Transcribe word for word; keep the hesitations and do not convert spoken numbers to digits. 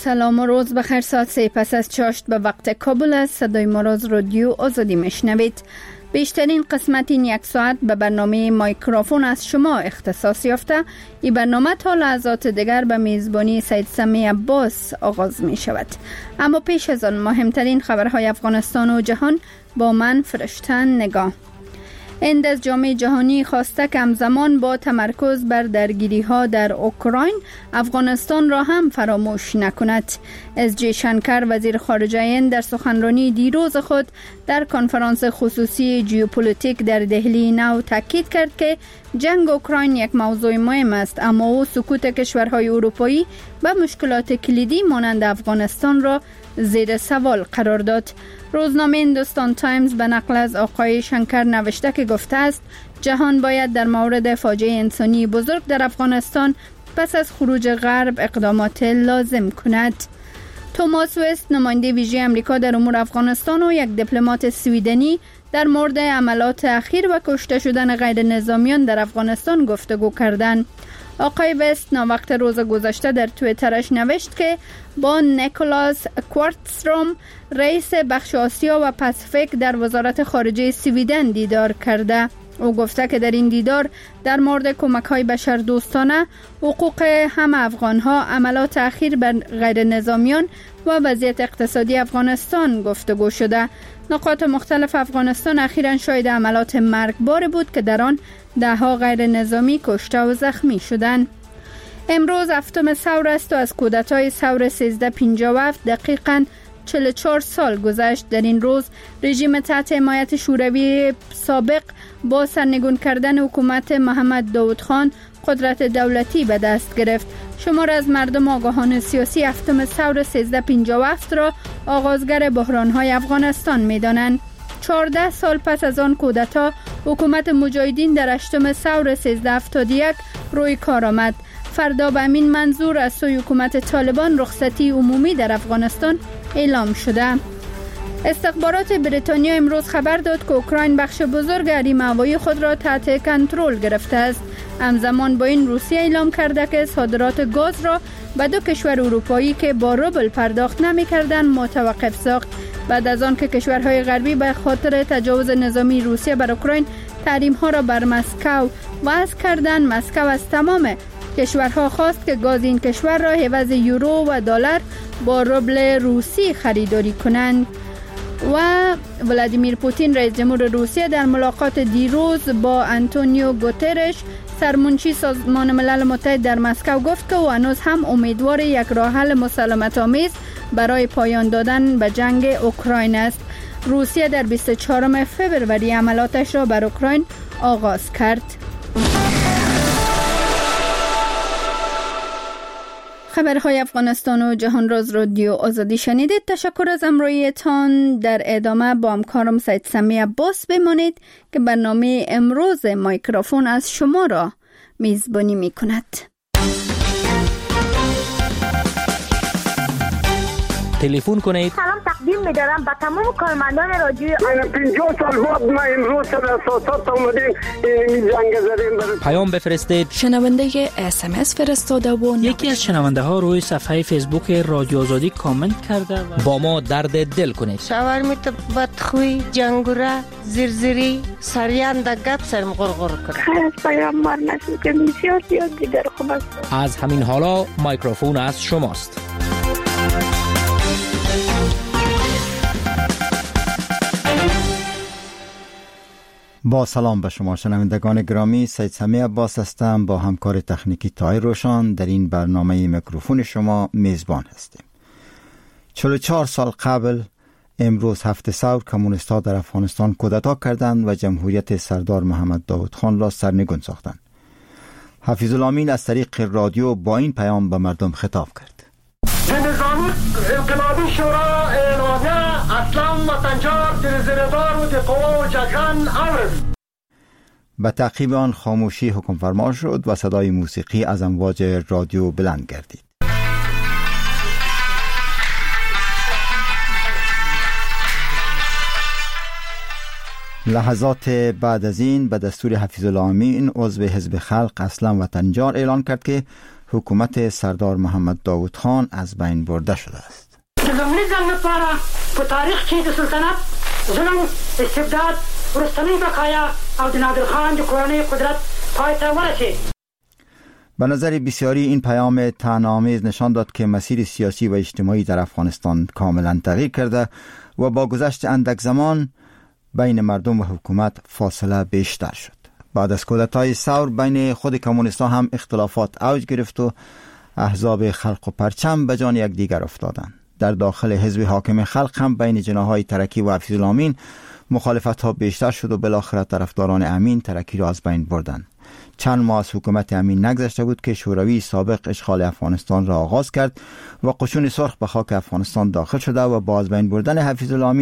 سلام و روز بخیر. ساعت سه پس از چاشت به وقت کابل است. صدای ما را از رادیو آزادی میشنوید. بیشترین قسمت این یک ساعت به برنامه مایکروفون از شما اختصاص یافته. این برنامه تا لحظات دیگر به میزبانی سید سمی عباس آغاز می شود. اما پیش از آن مهمترین خبرهای افغانستان و جهان با من فرشتن نگاه. هند از جامعه جهانی خواسته که همزمان با تمرکز بر درگیری ها در اوکراین افغانستان را هم فراموش نکند. اس جی شنکر وزیر خارجه هند در سخنرانی دیروز خود در کنفرانس خصوصی ژئوپلیتیک در دهلی نو تاکید کرد که جنگ اوکراین یک موضوع مهم است، اما او سکوت کشورهای اروپایی به مشکلات کلیدی مانند افغانستان را زیر سوال قرار داد. روزنامه هندوستان تایمز به نقل از آقای شنکر نوشته که گفته است جهان باید در مورد فاجعه انسانی بزرگ در افغانستان پس از خروج غرب اقدامات لازم کند. توماس وست نماینده ویژه امریکا در امور افغانستان و یک دیپلمات سویدنی در مورد عملات اخیر و کشته شدن غیر نظامیان در افغانستان گفتگو کردند. آقای وست ناوقت روز گذشته در توییترش نوشت که با نیکولاس کوارتزروم رئیس بخش آسیا و پاسیفیک در وزارت خارجه سویدن دیدار کرده. او گفته که در این دیدار در مورد کمک‌های بشردوستانه، حقوق همه افغان‌ها، عملات اخیر بر غیر نظامیان و وضعیت اقتصادی افغانستان گفتگو شده. نقاط مختلف افغانستان اخیراً شاهد عملات مرگباری بود که در آن ده‌ها غیر نظامی کشته و زخمی شدند. امروز هفتم ثور است و از کودتای ثور سیزده پنجاه و هفت دقیقاً چهل و چهار سال گذشت. در این روز رژیم تحت حمایت شوروی سابق با سرنگون کردن حکومت محمد داود خان قدرت دولتی به دست گرفت. شمار از مردم آگاهان سیاسی هفتم ثور سیزده پنجاه و هفت را آغازگر بحران‌های افغانستان می‌دانند. چهارده سال پس از آن کودتا حکومت مجاهدین در هشتم ثور سیزده هفتاد و یک روی کار آمد. فردا به همین منظور از سوی حکومت طالبان رخصتی عمومی در افغانستان اعلام شده. استخبارات بریتانیا امروز خبر داد که اوکراین بخش بزرگ حریم هوایی خود را تحت کنترل گرفته است. همزمان با این روسیه اعلام کرده که صادرات گاز را به دو کشور اروپایی که با روبل پرداخت نمی‌کردند متوقف ساخت. بعد از آن که کشورهای غربی به خاطر تجاوز نظامی روسیه بر اوکراین تحریم‌ها را بر مسکو وضع کردند، مسکو از تمام کشورها خواست که گاز این کشور را عوض یورو و دلار با روبل روسی خریداری کنند. و ولادیمیر پوتین رئیس جمهور روسیه در ملاقات دیروز با آنتونیو گوترش سرمنشی سازمان ملل متحد در مسکو گفت که او هنوز هم امیدوار یک راه حل مسالمت آمیز برای پایان دادن به جنگ اوکراین است. روسیه در بیست و چهارم فوریه عملاتش را بر اوکراین آغاز کرد. خبرهای افغانستان و جهان را از رادیو آزادی شنیدید. تشکر از همراهیتان. در ادامه با همکارم سید سمی عباس بمانید که برنامه امروز مایکروفون از شما را میزبانی می کند. تلفن کنید. سلام تقدیم می‌دارم به تمام کارمندان رادیو. پنجاه سال بعد ما امروز سر اساسات اومدیم این جنگ زدیم. پیام بفرستید. شنونده اس ام اس فرستاده و یکی از شنونده ها روی صفحه فیسبوک رادیو آزادی کامنت کرده و با ما درد دل کنید. شاورمیت بدخوی، جنگوره، زرزری، سریان دا گپ سرم غرغر کرد. خیلی پیام مار نشد که بسیار زیاد دیگر خوب است. از همین حالا مایکروفون از شماست. با سلام به شما شنوندگان گرامی، سید سمی عباس هستم. با همکار تکنیکی طاهر روشن در این برنامه میکروفون شما میزبان هستیم. چهل و چهار سال قبل امروز هفت ثور کمونیست‌ها در افغانستان کودتا کردند و جمهوریت سردار محمد داود خان را سرنگون ساختند. حفیظ الامین از طریق رادیو با این پیام به مردم خطاب کرد. نظامی انقلابی شورا اعلامیه اسلام و سنجار دلزردار و دقوا و جگرن آورد. به تعقیب آن خاموشی حکم فرما شد و صدای موسیقی از امواج رادیو بلند گردید. لحظات بعد از این به دستور حفیظ الامین عضو حزب خلق اصلا وطنجار اعلان کرد که حکومت سردار محمد داود خان از بین برده شده است. زمینی زن لپاره په تاریخ کې د سلطنت ظلم، استبداد، وروستنۍ بقایا او د نادر خان د کورنۍ قدرت پای ته ورسید. به نظر بسیاری این پیام طعنه‌آمیز نشان داد که مسیر سیاسی و اجتماعی در افغانستان کاملا تغییر کرده و با گذشت اندک زمان بین مردم و حکومت فاصله بیشتر شد. بعد از کودتای ثور بین خود کمونیست‌ها هم اختلافات اوج گرفت و احزاب خلق و پرچم به جان یکدیگر افتادند. در داخل حزب حاکم خلق هم بین جناح‌های ترکی و حفیظالامین مخالفت‌ها بیشتر شد و بالاخره طرفداران امین ترکی را از بین بردند. چند ماه از حکومت امین نگذشته بود که شوروی سابق اشغال افغانستان را آغاز کرد و قشون سرخ به خاک افغانستان داخل شده و با از بین بردن حفیظالامین